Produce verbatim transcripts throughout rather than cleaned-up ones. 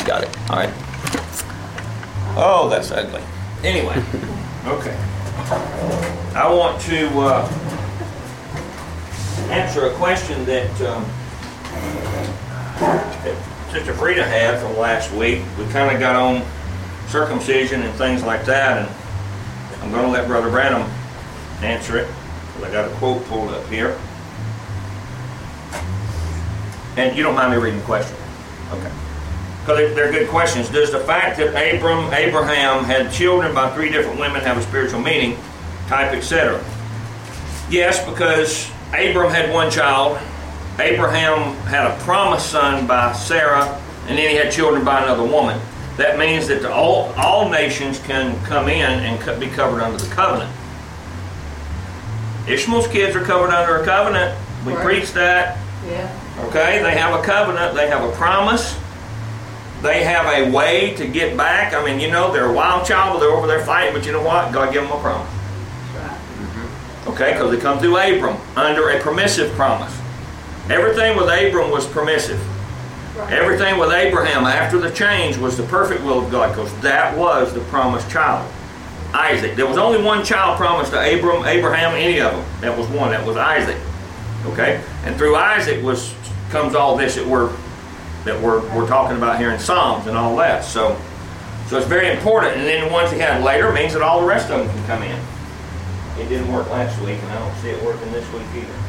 got it. All right. Oh, that's ugly. Anyway, okay. I want to uh, answer a question that, um, that Sister Frida had from last week. We kind of got on circumcision and things like that, and I'm going to let Brother Branham answer it. I got a quote pulled up here. And you don't mind me reading the question? Okay. Because they're good questions. Does the fact that Abram, Abraham had children by three different women have a spiritual meaning, type, et cetera? Yes, because Abram had one child. Abraham had a promised son by Sarah, and then he had children by another woman. That means that the, all, all nations can come in and co- be covered under the covenant. Ishmael's kids are covered under a covenant. We right. preach that. Yeah. Okay, they have a covenant. They have a promise. They have a way to get back. I mean, you know, they're a wild child, but they're over there fighting. But you know what? God gave them a promise. Right. Mm-hmm. Okay, because they come through Abram under a permissive promise. Everything with Abram was permissive. Right. Everything with Abraham after the change was the perfect will of God, because that was the promised child, Isaac. There was only one child promised to Abram, Abraham, any of them. That was one. That was Isaac. Okay, and through Isaac was comes all this that we're that we're we're talking about here in Psalms and all that. So, so it's very important. And then the ones he had later means that all the rest of them can come in. It didn't work last week, and I don't see it working this week either.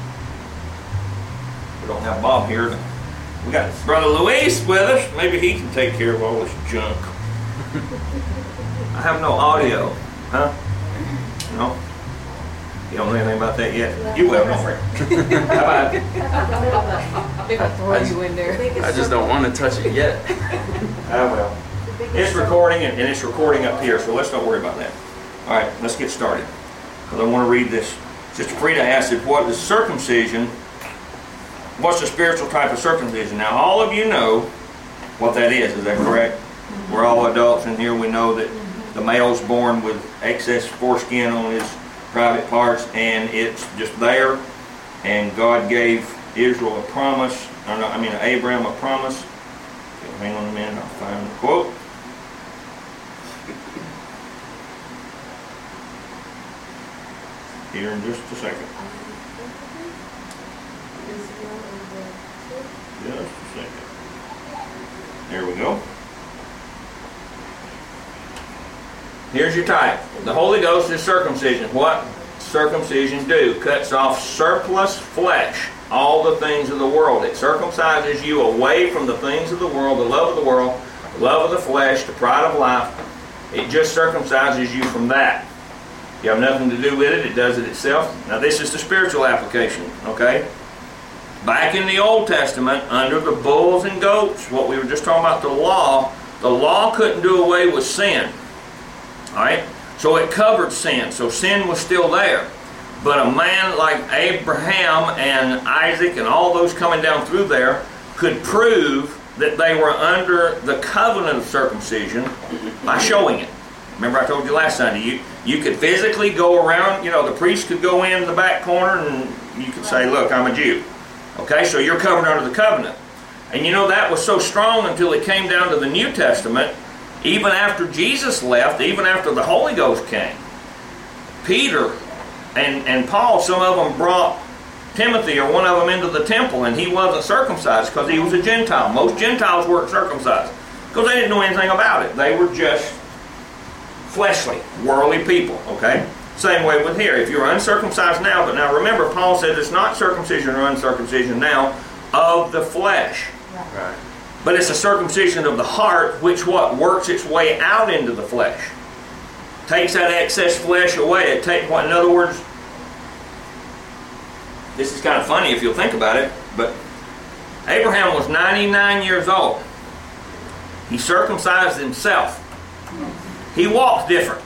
We don't have Bob here. We got Brother Luis with us. Maybe he can take care of all this junk. I have no audio, huh? No. You don't know anything about that yet? You will, don't worry. How about it? Throw you in there. I just don't want to touch it yet. I will. It's recording, and it's recording up here, so let's not worry about that. All right, let's get started. Because I want to read this. Sister Frida asked if what is circumcision, what's the spiritual type of circumcision? Now, all of you know what that is. Is that correct? We're all adults in here. We know that the male's born with excess foreskin on his private parts, and it's just there, and God gave Israel a promise, or no, I mean Abraham a promise. Okay, hang on a minute, I'll find the quote. Here in just a second. Just a second. There we go. Here's your type. The Holy Ghost is circumcision. What circumcision do? Cuts off surplus flesh, all the things of the world. It circumcises you away from the things of the world, the love of the world, the love of the flesh, the pride of life. It just circumcises you from that. You have nothing to do with it. It does it itself. Now this is the spiritual application, okay? Back in the Old Testament, under the bulls and goats, what we were just talking about, the law, the law couldn't do away with sin. Alright, so it covered sin, so sin was still there. But a man like Abraham and Isaac and all those coming down through there could prove that they were under the covenant of circumcision by showing it. Remember I told you last Sunday, you, you could physically go around, you know, the priest could go in the back corner and you could say, look, I'm a Jew. Okay, so you're covered under the covenant. And you know that was so strong until it came down to the New Testament. Even after Jesus left, even after the Holy Ghost came, Peter and, and Paul, some of them brought Timothy or one of them into the temple, and he wasn't circumcised because he was a Gentile. Most Gentiles weren't circumcised because they didn't know anything about it. They were just fleshly, worldly people, okay? Same way with here. If you're uncircumcised now, but now remember, Paul says it's not circumcision or uncircumcision now of the flesh. Right. But it's a circumcision of the heart, which what works its way out into the flesh. Takes that excess flesh away. It takes what, in other words, this is kind of funny if you'll think about it, but Abraham was ninety-nine years old. He circumcised himself. He walked different.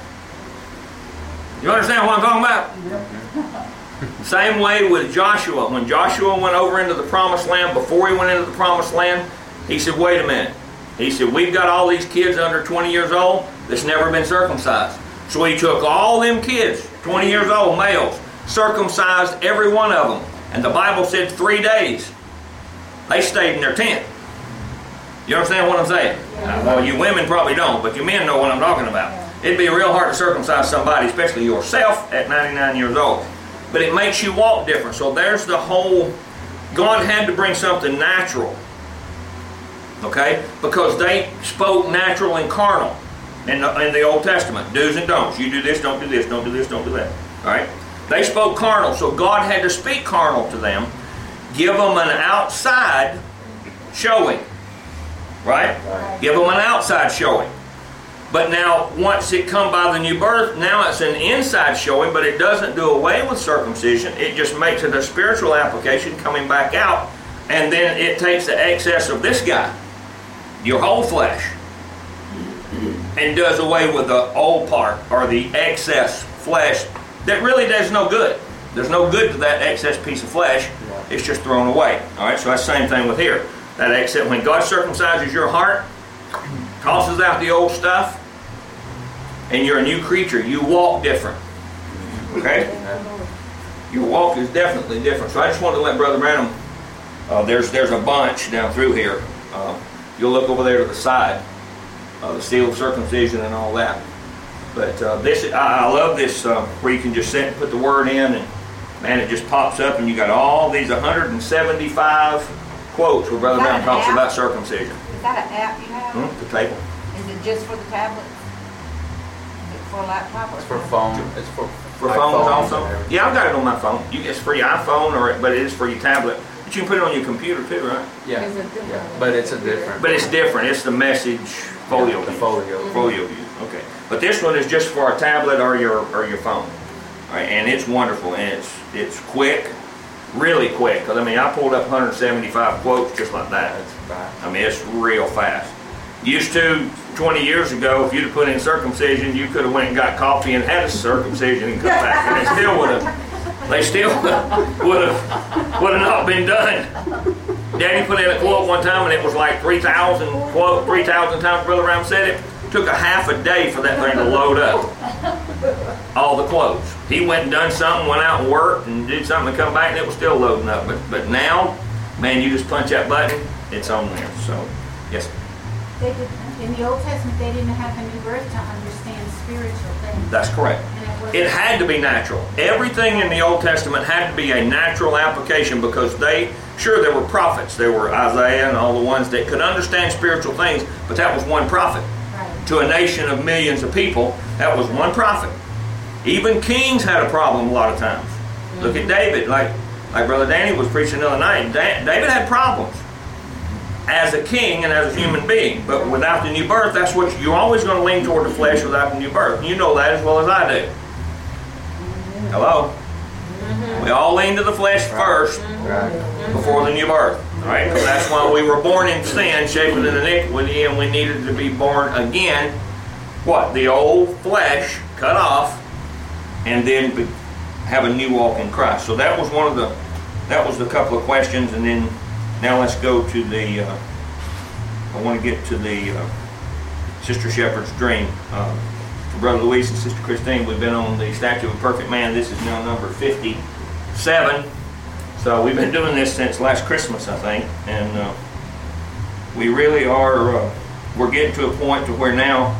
You understand what I'm talking about? Same way with Joshua. When Joshua went over into the promised land, before he went into the promised land, he said, wait a minute. He said, we've got all these kids under twenty years old that's never been circumcised. So he took all them kids, twenty years old, males, circumcised every one of them. And the Bible said three days. They stayed in their tent. You understand what I'm saying? Uh, well, you women probably don't, but you men know what I'm talking about. It'd be real hard to circumcise somebody, especially yourself, at ninety-nine years old. But it makes you walk different. So there's the whole, God had to bring something natural. Okay? Because they spoke natural and carnal in the, in the Old Testament. Do's and don'ts. You do this, don't do this, don't do this, don't do that. Alright? They spoke carnal. So God had to speak carnal to them. Give them an outside showing. Right? Right? Give them an outside showing. But now, once it come by the new birth, now it's an inside showing, but it doesn't do away with circumcision. It just makes it a spiritual application coming back out, and then it takes the excess of this guy, your whole flesh, and does away with the old part, or the excess flesh, that really does no good. There's no good to that excess piece of flesh. It's just thrown away. All right, so that's the same thing with here. That excess, when God circumcises your heart, tosses out the old stuff, and you're a new creature. You walk different. Okay? Your walk is definitely different. So I just wanted to let Brother Branham, uh, there's there's a bunch down through here. Uh, you'll look over there to the side, uh, the seal of circumcision and all that. But uh, this, I, I love this, uh, where you can just sit and put the word in, and man, it just pops up, and you got all these one hundred seventy-five quotes where Brother Branham talks about circumcision. Is that an app you have? Hmm? The table. Is it just for the tablets? Is it for a laptop? Or It's for phone. It's for For like phones phones also? Yeah, I've got it on my phone. You, it's for your iPhone, or but it is for your tablet. But you can put it on your computer too, right? Yeah. Is it different? Yeah. But it's a different. But it's different. It's the message folio. Yeah, the view. folio. Folio view. Okay. But this one is just for a tablet or your or your phone. All right, and it's wonderful, and it's it's quick, really quick. Because I mean, I pulled up one hundred seventy-five quotes just like that. That's fast. I mean, it's real fast. Used to, twenty years ago, if you'd have put in circumcision, you could have went and got coffee and had a circumcision and come back, and they still would have, they still would have, would have not been done. Daddy put in a quote one time, and it was like three thousand quote, three thousand times Brother Ram said it. Took a half a day for that thing to load up. All the quotes. He went and done something, went out and worked, and did something, and come back, and it was still loading up. But but now, man, you just punch that button, it's on there. So, yes. They did, in the Old Testament, they didn't have a new birth to understand spiritual things. That's correct. And it, It had to be natural. Everything in the Old Testament had to be a natural application, because they, sure, there were prophets. There were Isaiah and all the ones that could understand spiritual things, but that was one prophet. right. To a nation of millions of people, that was one prophet. Even kings had a problem a lot of times. Mm-hmm. Look at David, like like Brother Danny was preaching the other night. Da- David had problems as a king and as a human being, but without the new birth, that's what you're always going to lean toward the flesh without the new birth. You know that as well as I do. Hello? Mm-hmm. We all lean to the flesh first Right. before the new birth. All right? Because that's why we were born in sin, shaped in iniquity, and we needed to be born again. What? The old flesh cut off, and then be, have a new walk in Christ. So that was one of the, that was the couple of questions, and then now let's go to the, uh, I want to get to the uh, Sister Shepherd's dream. Uh, for Brother Luis and Sister Christine, we've been on the Statue of a Perfect Man. This is now number fifty-seven. So we've been doing this since last Christmas, I think. And uh, we really are, uh, we're getting to a point to where now,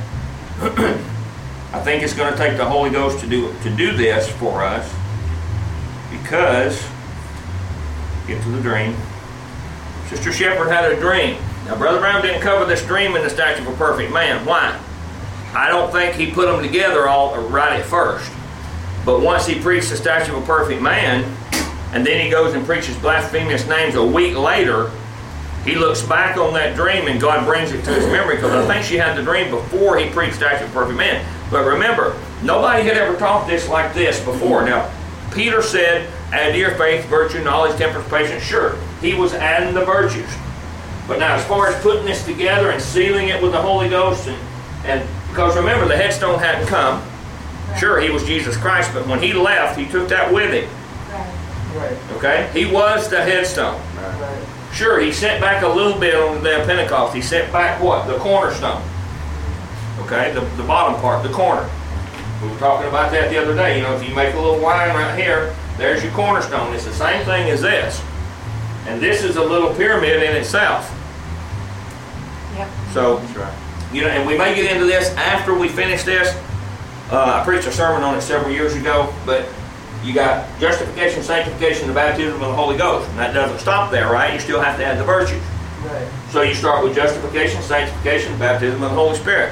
I think it's going to take the Holy Ghost to do, to do this for us. Because, get to the dream. Sister Shepherd had a dream. Now, Brother Brown didn't cover this dream in the Statue of a Perfect Man. Why? I don't think he put them together all right at first. But once he preached the Statue of a Perfect Man, and then he goes and preaches blasphemous names a week later, he looks back on that dream and God brings it to his memory, because I think she had the dream before he preached Statue of a Perfect Man. But remember, nobody had ever taught this like this before. Now, Peter said, add to your faith, virtue, knowledge, temperance, patience. Sure, he was adding the virtues. But now, as far as putting this together and sealing it with the Holy Ghost, and, and because remember, the headstone hadn't come. Sure, he was Jesus Christ, but when he left, he took that with him. Right. Okay? He was the headstone. Right. Sure, he sent back a little bit on the day of Pentecost. He sent back what? The cornerstone. Okay? The, the bottom part, the corner. We were talking about that the other day. You know, if you make a little line right here, there's your cornerstone. It's the same thing as this. And this is a little pyramid in itself. Yep. So, That's right. you know, and we may get into this after we finish this. Uh, I preached a sermon on it several years ago, but you got justification, sanctification, the baptism of the Holy Ghost. And that doesn't stop there, right? You still have to add the virtues. Right. So you start with justification, sanctification, baptism of the Holy Spirit.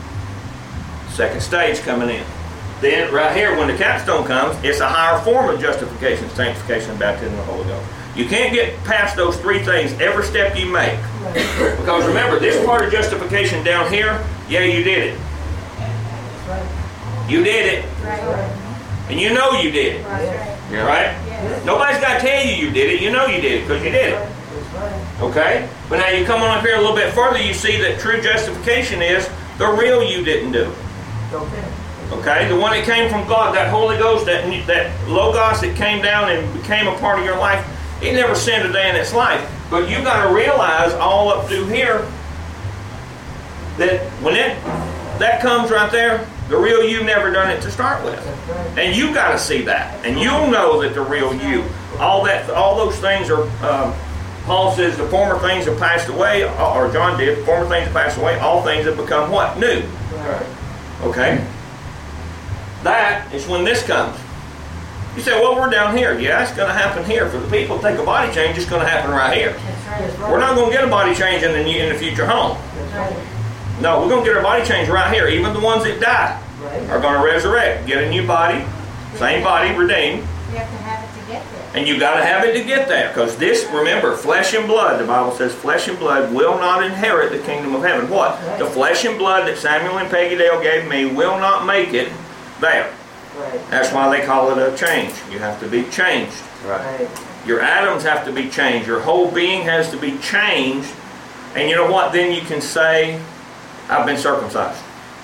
Second stage coming in. Then right here, when the capstone comes, it's a higher form of justification, sanctification, and baptism of the Holy Ghost. You can't get past those three things every step you make. Right. Because remember, this part of justification down here, yeah, you did it. That's right. You did it. That's Right. right. And you know you did it. Right. Yeah. Right? Yes. Nobody's got to tell you you did it. You know you did it because you did it. That's right. Okay? But now you come on up here a little bit further, you see that true justification is the real you didn't do. Okay. Okay? The one that came from God, that Holy Ghost, that, that Logos that came down and became a part of your life, it never sinned a day in its life. But you got to realize all up through here that when it that comes right there, the real you never done it to start with. That's right. And you got to see that. And you'll know that the real you, all that, all those things are, um, Paul says the former things have passed away, or John did, former things have passed away, all things have become what? New. Right. Okay? That is when this comes. You say, well, we're down here. Yeah, it's going to happen here. For the people to take a body change, it's going to happen right here. That's That's right. right. We're not going to get a body change in the, new- in the future home. That's right. No, we're going to get our body change right here. Even the ones that die Right. are going to resurrect, get a new body, same body, redeemed. You have to have it to get there. And you got to have it to get there. Because this, remember, flesh and blood, the Bible says flesh and blood will not inherit the kingdom of heaven. What? The flesh and blood that Samuel and Peggy Dale gave me will not make it there. Right. That's why they call it a change. You have to be changed. Right. Right. Your atoms have to be changed. Your whole being has to be changed. And you know what? Then you can say, I've been circumcised.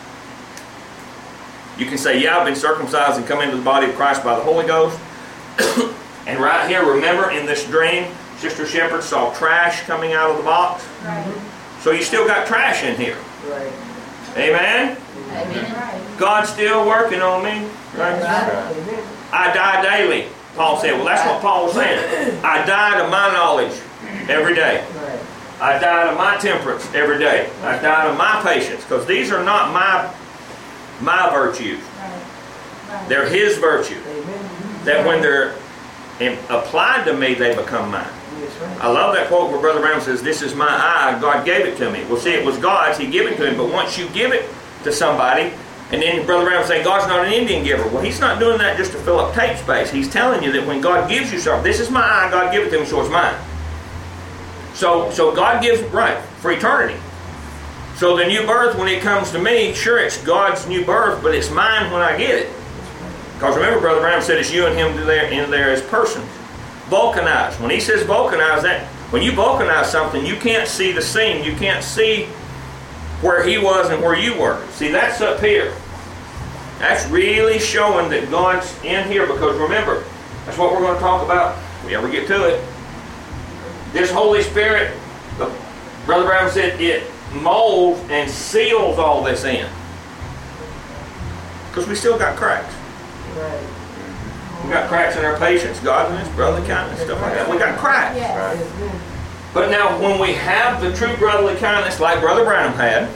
You can say, yeah, I've been circumcised and come into the body of Christ by the Holy Ghost. And right here, remember in this dream, Sister Shepherd saw trash coming out of the box. Right. So you still got trash in here. Right. Amen? Amen. Right. God's still working on me. Right? Right. Amen. I die daily, Paul said. Well, that's what Paul was saying. I die to my knowledge every day. Right. I die to my temperance every day. I die to my patience. Because these are not my, my virtues. Right. Right. They're His virtue. Amen. That when they're in, applied to me, they become mine. That's right. I love that quote where Brother Brown says, this is my eye, God gave it to me. Well, see, it was God's, He gave it to him. But once you give it to somebody, and then Brother Brown saying, God's not an Indian giver. Well, He's not doing that just to fill up tape space. He's telling you that when God gives you something, this is my eye, God give it to me, so it's mine. So, so God gives, right, for eternity. So the new birth, when it comes to me, sure, it's God's new birth, but it's mine when I get it. Because remember, Brother Brown said it's you and Him in there, in there as persons. Vulcanized. When he says vulcanize, that when you vulcanize something, you can't see the seam. You can't see where he was and where you were. See, that's up here. That's really showing that God's in here. Because remember, that's what we're going to talk about if we ever get to it. This Holy Spirit, the, Brother Brown said, it molds and seals all this in. Because we still got cracks. Right. We got cracks in our patience, godliness, brotherly kindness, stuff like that. We got cracks. Yes. Amen. But now when we have the true brotherly kindness like Brother Branham had,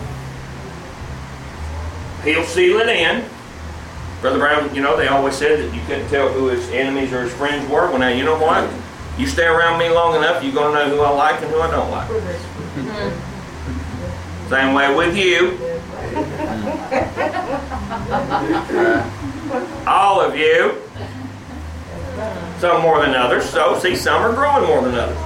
He'll seal it in. Brother Branham, you know, they always said that you couldn't tell who his enemies or his friends were. Well, now, you know what? You stay around me long enough, you're going to know who I like and who I don't like. Same way with you. All of you. Some more than others. So, see, some are growing more than others.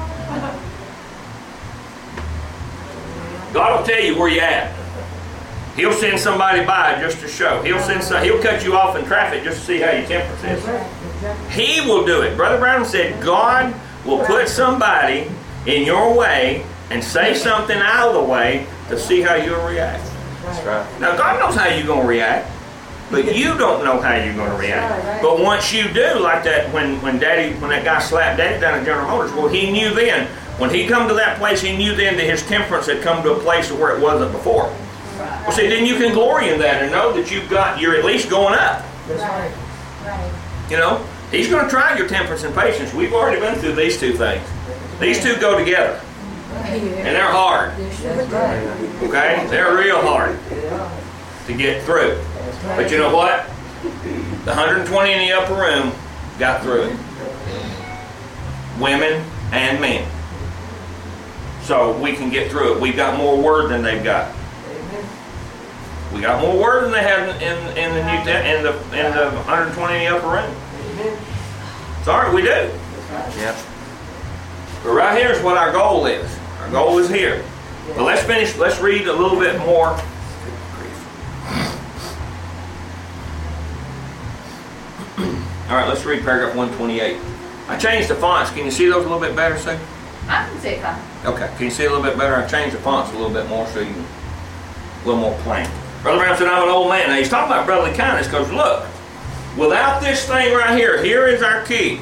God will tell you where you're at. He'll send somebody by just to show. He'll send some, He'll cut you off in traffic just to see how your temperance is. He will do it. Brother Brown said God will put somebody in your way and say something out of the way to see how you'll react. That's right. Now, God knows how you're going to react, but you don't know how you're going to react. But once you do, like that when, when Daddy, when that guy slapped Daddy down at General Motors, well, he knew then. When he come to that place, he knew then that his temperance had come to a place where it wasn't before. Well, see, then you can glory in that and know that you've got, you're at least going up. That's right. Right. You know, He's going to try your temperance and patience. We've already been through these two things. These two go together. And they're hard, That's right. okay? They're real hard Yeah. to get through. That's right. But you know what? The one hundred twenty in the upper room got through it. Women and men. So we can get through it. We've got more word than they've got. Amen. We got more word than they had in, in, in the New in the in the one hundred twenty in the upper room. Amen. Sorry, we do. That's right. Yep. But right here is what our goal is. Our goal is here. But let's finish. Let's read a little bit more. All right, let's read paragraph one twenty-eight. I changed the fonts. Can you see those a little bit better, Sue? I can see it fine. Okay. Can you see a little bit better? I changed the fonts a little bit more so you can, a little more plain. Brother Brown said, I'm an old man. Now he's talking about brotherly kindness because look, without this thing right here, here is our key.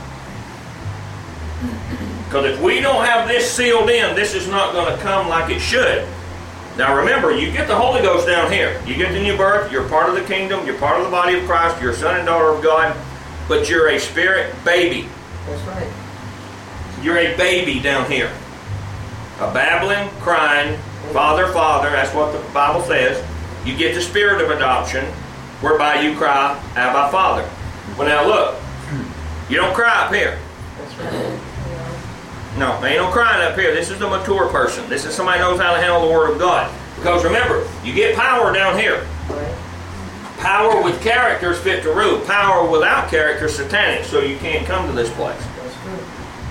Because if we don't have this sealed in, this is not going to come like it should. Now remember, you get the Holy Ghost down here. You get the new birth, you're part of the kingdom, you're part of the body of Christ, you're a son and daughter of God, but you're a spirit baby. That's right. You're a baby down here. A babbling, crying, Father, Father, that's what the Bible says. You get the spirit of adoption, whereby you cry, Abba, Father. Well now look, you don't cry up here. That's right. No, there ain't no crying up here. This is the mature person. This is somebody who knows how to handle the Word of God. Because remember, you get power down here. Right. Power with character is fit to rule. Power without character is satanic, so you can't come to this place. That's true.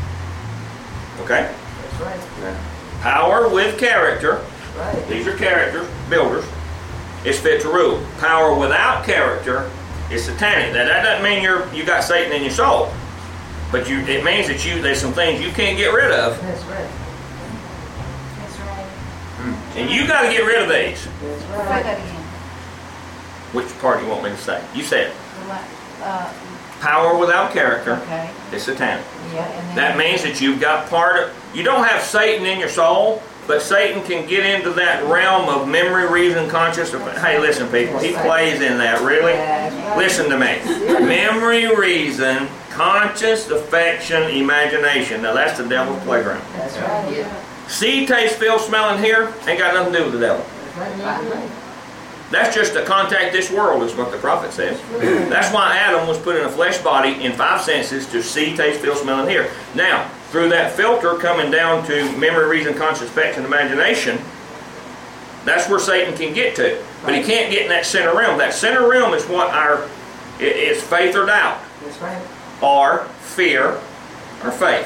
Okay? That's right. Power with character, Right. these are characters, builders, is fit to rule. Power without character is satanic. Now that doesn't mean you're you got Satan in your soul. But you, it means that you there's some things you can't get rid of. That's right. That's right. And you got to get rid of these. That's Say right. that again. Which part do you want me to say? You said The la- Uh, power without character okay. is satanic. Yeah, and then. That means that you've got part of, you don't have Satan in your soul, but Satan can get into that realm of memory, reason, consciousness. Hey, listen, people, he plays in that, really? That's right. Listen to me. Memory, reason, conscious, affection, imagination. Now that's the devil's playground. That's right. Yeah. See, taste, feel, smell, and hear ain't got nothing to do with the devil. That's right. That's just to contact this world, is what the prophet says. That's why Adam was put in a flesh body in five senses to see, taste, feel, smell, and hear. Now, through that filter coming down to memory, reason, conscious, affection, imagination, that's where Satan can get to. But he can't get in that center realm. That center realm is what our, it- it's faith or doubt, That's right. or fear or faith.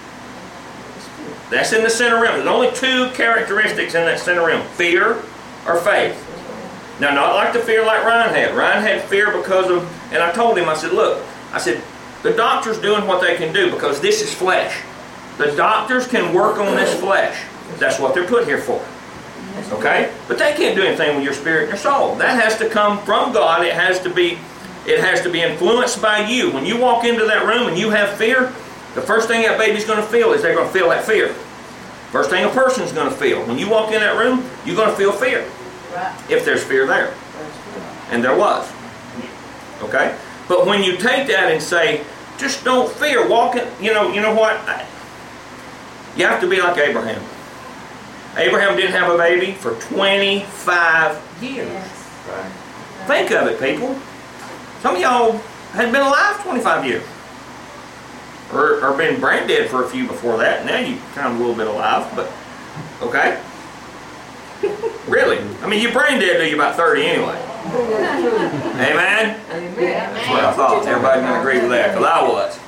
That's in the center realm. There's only two characteristics in that center realm, fear or faith. Now, not like the fear like Ryan had. Ryan had fear because of, and I told him, I said, look, I said, the doctor's doing what they can do because this is flesh. The doctors can work on this flesh. That's what they're put here for. Okay? But they can't do anything with your spirit and your soul. That has to come from God. It has to be, it has to be influenced by you. When you walk into that room and you have fear, the first thing that baby's going to feel is they're going to feel that fear. First thing a person's going to feel. When you walk in that room, you're going to feel fear. Right. If there's fear there. And there was. Okay? But when you take that and say, just don't fear, walk in, you know, you know what? I, you have to be like Abraham. Abraham didn't have a baby for twenty-five years. Yes. Right. Think of it, people. Some of y'all hadn't been alive twenty-five years. Or, or been brain dead for a few before that. Now you kind of a little bit alive, but okay? Really? I mean, you're brain dead till you're about thirty anyway. Amen? Amen. That's what I thought. Everybody's going to agree with that, because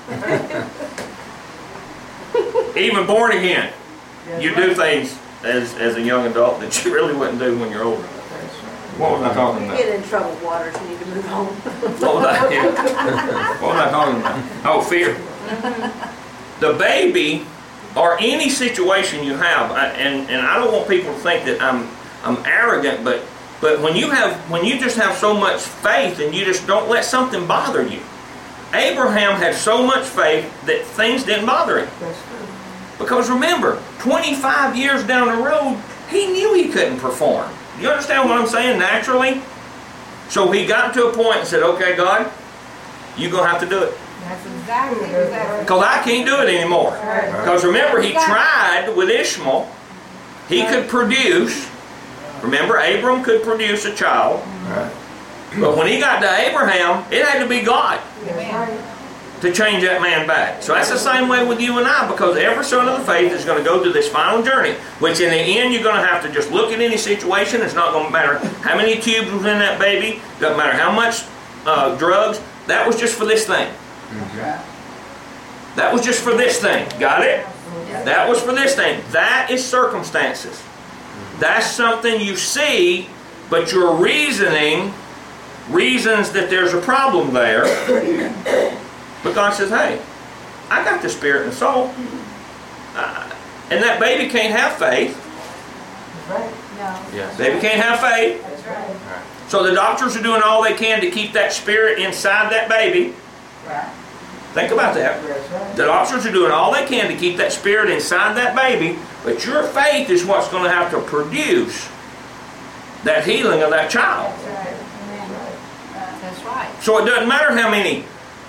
I was. Even born again, you do things as, as a young adult that you really wouldn't do when you're older. What was I talking You about? get in trouble, Waters, you need to move on. What was I, yeah. What was I talking about? Oh, fear. The baby, or any situation you have, I- and, and I don't want people to think that I'm I'm arrogant, but but when you have when you just have so much faith and you just don't let something bother you. Abraham had so much faith that things didn't bother him. That's true. Because remember, twenty-five years down the road, he knew he couldn't perform. You understand what I'm saying? Naturally. So he got to a point and said, okay, God, you're going to have to do it. That's exactly, exactly. Because I can't do it anymore. Because remember, he tried with Ishmael. He could produce. Remember, Abram could produce a child. Right. But when he got to Abraham, it had to be God Amen. to change that man back. So that's the same way with you and I, because every son of the faith is going to go through this final journey, which in the end you're going to have to just look at any situation. It's not going to matter how many tubes was in that baby. Doesn't matter how much uh, drugs. That was just for this thing. That was just for this thing. Got it? That was for this thing. That is circumstances. That's something you see, but your reasoning reasons that there's a problem there. But God says, hey, I got the spirit and the soul. Uh, and that baby can't have faith. Right. No. Yes. Baby can't have faith. That's right. Right. So the doctors are doing all they can to keep that spirit inside that baby. Right. Think about that. That's right. The doctors are doing all they can to keep that spirit inside that baby, but your faith is what's going to have to produce that healing of that child. That's right. That's right. So it doesn't matter how many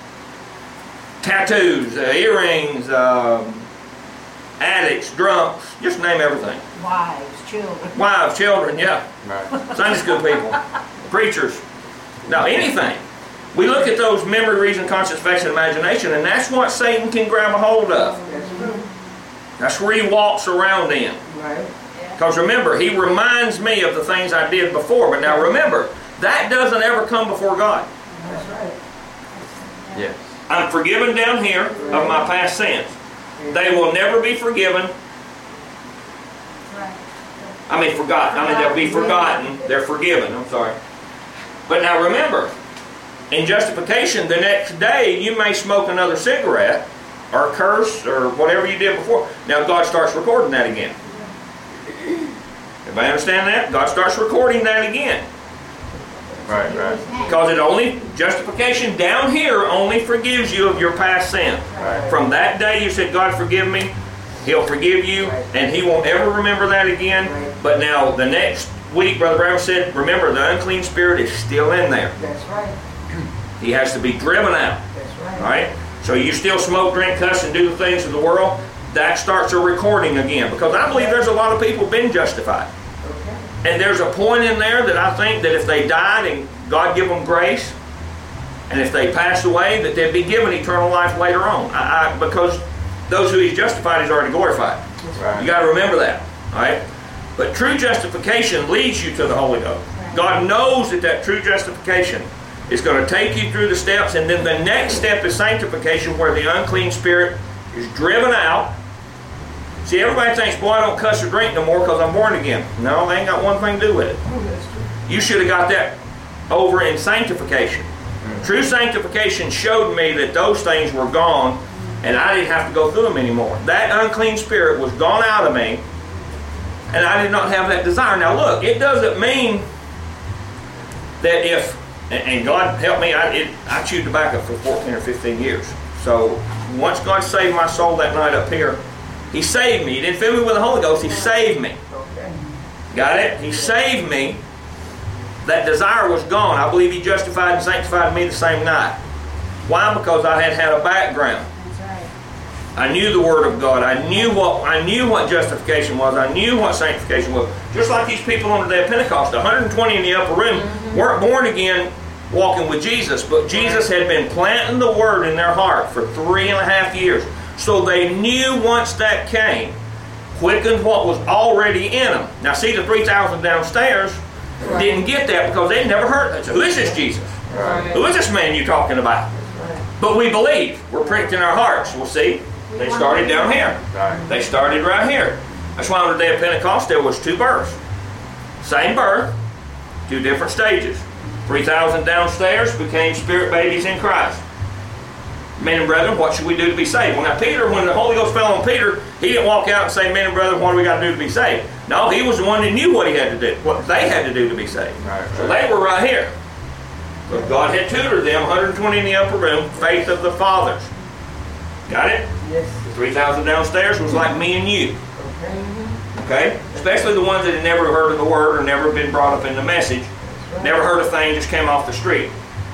tattoos, uh, earrings, um, addicts, drunks, just name everything. Wives, children. Wives, children, yeah. Right. Sunday school people, preachers. No, anything. We look at those memory, reason, conscience, affection, and imagination, and that's what Satan can grab a hold of. That's true. That's where he walks around in. Right. Because remember, he reminds me of the things I did before. But now remember, that doesn't ever come before God. That's right. Yes. I'm forgiven down here of my past sins. They will never be forgiven. Right. I mean, forgotten. I mean, they'll be forgotten. They're forgiven. I'm sorry. But now remember, in justification, the next day you may smoke another cigarette or curse or whatever you did before. Now God starts recording that again. Everybody understand that? God starts recording that again. Right, right. Because it only, justification down here only forgives you of your past sin. Right. From that day you said, God forgive me, He'll forgive you, and He won't ever remember that again. But now the next week, Brother Brown said, remember, the unclean spirit is still in there. That's right. He has to be driven out. That's right. All right? So you still smoke, drink, cuss, and do the things of the world, that starts a recording again. Because I believe there's a lot of people been justified. Okay. And there's a point in there that I think that if they died and God give them grace, and if they passed away, that they'd be given eternal life later on. I, I, because those who He's justified, He's already glorified. Right. You got to remember that. All right? But true justification leads you to the Holy Ghost. God knows that that true justification is going to take you through the steps, and then the next step is sanctification, where the unclean spirit is driven out. See, everybody thinks, boy, I don't cuss or drink no more because I'm born again. No, they ain't got one thing to do with it. Oh, that's true. You should have got that over in sanctification. Mm-hmm. True sanctification showed me that those things were gone, and I didn't have to go through them anymore. That unclean spirit was gone out of me, and I did not have that desire. Now look, it doesn't mean that if, and God help me, I, it, I chewed tobacco for fourteen or fifteen years. So once God saved my soul that night up here, He saved me. He didn't fill me with the Holy Ghost. He saved me. Okay. Got it? He saved me. That desire was gone. I believe He justified and sanctified me the same night. Why? Because I had had a background. That's right. I knew the Word of God. I knew what I knew what justification was. I knew what sanctification was. Just like these people on the day of Pentecost, one hundred twenty in the upper room weren't born again walking with Jesus, but Jesus had been planting the Word in their heart for three and a half years. So they knew once that came, quickened what was already in them. Now see, the three thousand downstairs didn't get that because they'd never heard that. So who is this Jesus? Right. Who is this man you're talking about? But we believe. We're pricked in our hearts. We'll see. They started down here. Right. They started right here. That's why on the day of Pentecost there was two births. Same birth, two different stages. three thousand downstairs became spirit babies in Christ. Men and brethren, what should we do to be saved? Well, now Peter, when the Holy Ghost fell on Peter, he didn't walk out and say, men and brethren, what do we got to do to be saved? No, he was the one that knew what he had to do, what they had to do to be saved. Right, So right. they were right here. But God had tutored them, one hundred twenty in the upper room, faith of the fathers. Got it? Yes. The three thousand downstairs was like me and you. Okay. Okay? Especially the ones that had never heard of the Word or never been brought up in the message. That's right. Never heard a thing, just came off the street.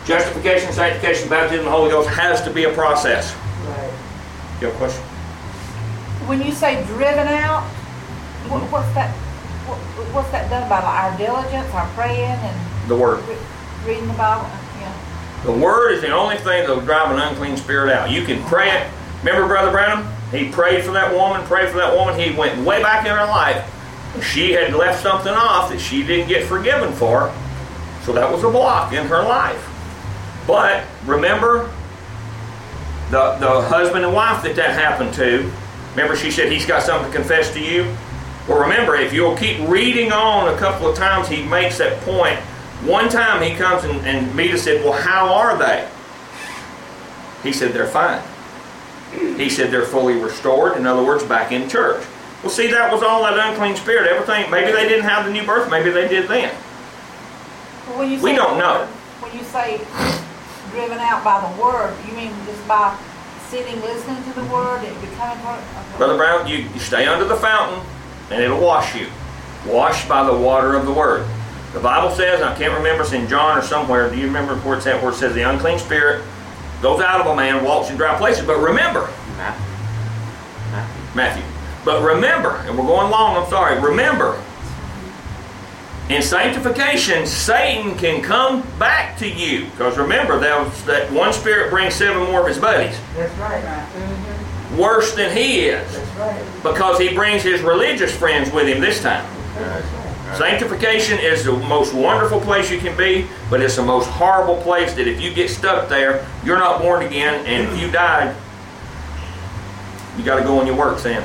Justification, sanctification, baptism, the Holy Ghost has to be a process. Right. You have a question? When you say driven out, what, what's that? What, what's that done by? Like our diligence, our praying, and The Word. re- reading the Bible. Yeah. The Word is the only thing that will drive an unclean spirit out. You can pray it. Remember Brother Branham? He prayed for that woman, prayed for that woman. He went way back in her life. She had left something off that she didn't get forgiven for. So that was a block in her life. But remember the, the husband and wife that that happened to. Remember she said he's got something to confess to you? Well, remember, if you'll keep reading on a couple of times, he makes that point. One time he comes and, and Meta said, well, how are they? He said, they're fine. He said, they're fully restored. In other words, back in church. Well, see, that was all that unclean spirit. Everything, maybe they didn't have the new birth. Maybe they did then. Well, when you We say don't the know. word, When you say driven out by the Word, you mean just by sitting, listening to the Word, and becoming part of Brother Brown, you, you stay under the fountain and it'll wash you. Washed by the water of the Word. The Bible says, and I can't remember, it's in John or somewhere, do you remember where it's at, where it says the unclean spirit goes out of a man, walks in dry places. But remember, Matthew. Matthew. Matthew, but remember, and we're going long, I'm sorry, remember, in sanctification, Satan can come back to you. Because remember, that, was, that one spirit brings seven more of his buddies. That's right. Mm-hmm. Worse than he is. That's right. Because he brings his religious friends with him this time. Right. Sanctification is the most wonderful place you can be, but it's the most horrible place that if you get stuck there, you're not born again, and if you died, you got to go on your works then.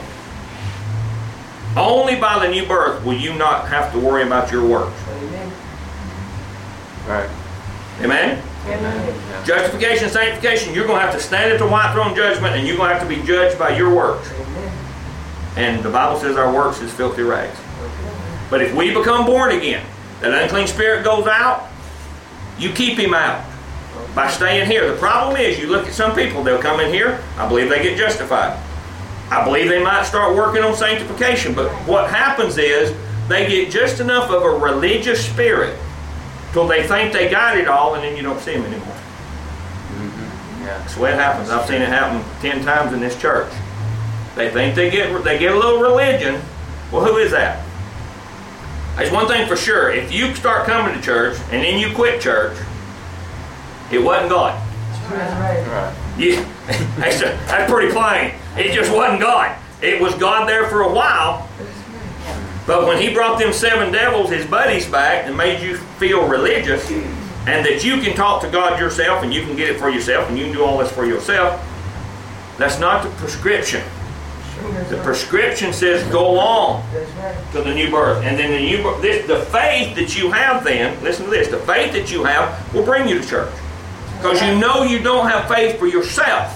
Only by the new birth will you not have to worry about your works. Amen. Right. Amen? Amen. Yeah. Justification, sanctification, you're going to have to stand at the white throne judgment, and you're going to have to be judged by your works. Amen. And the Bible says our works is filthy rags. But if we become born again, that unclean spirit goes out, you keep him out by staying here. The problem is, you look at some people, they'll come in here, I believe they get justified. I believe they might start working on sanctification, but what happens is, they get just enough of a religious spirit till they think they got it all, and then you don't see them anymore. Mm-hmm. Yeah. That's the way it happens. I've seen it happen ten times in this church. They think they get they get a little religion. Well, who is that? There's one thing for sure. If you start coming to church and then you quit church, it wasn't God. That's right. Right. You, that's, a, that's pretty plain. It just wasn't God. It was God there for a while, but when he brought them seven devils, his buddies, back and made you feel religious, and that you can talk to God yourself and you can get it for yourself and you can do all this for yourself, that's not the prescription. The prescription says go along That's right. to the new birth. And then the new birth, this, the faith that you have then, listen to this, the faith that you have will bring you to church. Because you know you don't have faith for yourself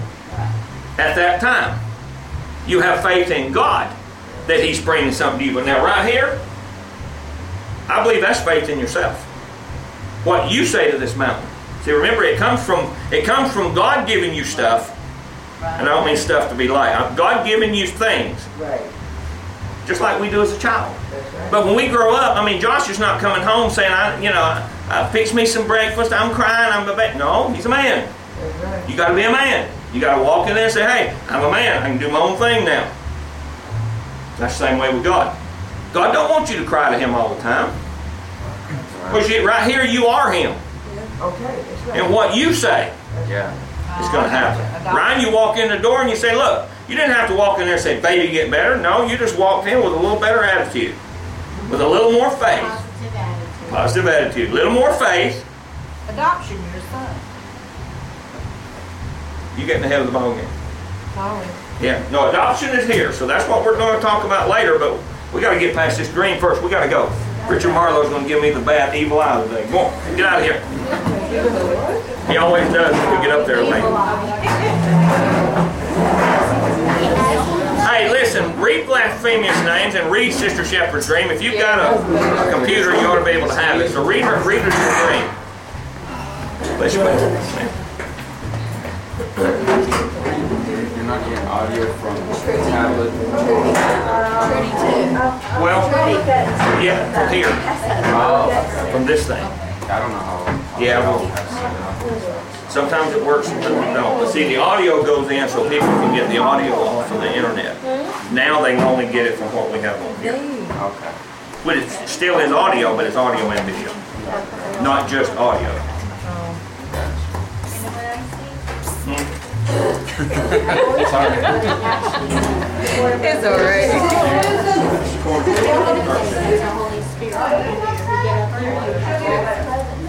at that time. You have faith in God that he's bringing something to you. But now right here, I believe that's faith in yourself. What you say to this mountain. See, remember, it comes from it comes from God giving you stuff. And I don't mean stuff to be light. God giving you things. Right. Just like we do as a child. That's right. But when we grow up, I mean, Josh is not coming home saying, I, you know, I, I fix me some breakfast, I'm crying, I'm a baby. No, he's a man. That's right. You got to be a man. You got to walk in there and say, hey, I'm a man. I can do my own thing now. That's the same way with God. God don't want you to cry to him all the time. Because you, right here, you are him. Okay. That's right. And what you say Yeah. is going to happen. Ryan, you walk in the door and you say, look, you didn't have to walk in there and say, baby, get better. No, you just walked in with a little better attitude. With a little more faith. Positive attitude. Positive attitude. A little more faith. Adoption, your son. You getting ahead of the ball game. Sorry. Yeah. No, adoption is here. So that's what we're going to talk about later. But we got to get past this green first. We got to go. Richard Marlowe's going to give me the bad evil eye today. Go on. Get out of here. He always does when we get up there late. Hey, listen, read blasphemous names and read Sister Shepherd's dream. If you've got a, a computer, you ought to be able to have it. So read her, read her your dream. Bless you, man. You're not getting audio from the tablet. Well, yeah, from here, Oh, from this thing. I don't know how. Yeah, well, sometimes it works, sometimes it don't. But see, the audio goes in so people can get the audio off of the internet. Now they can only get it from what we have on here. Okay. But it still is audio, but it's audio and video, not just audio. It's all right. It's the Holy Spirit. You get up here, you have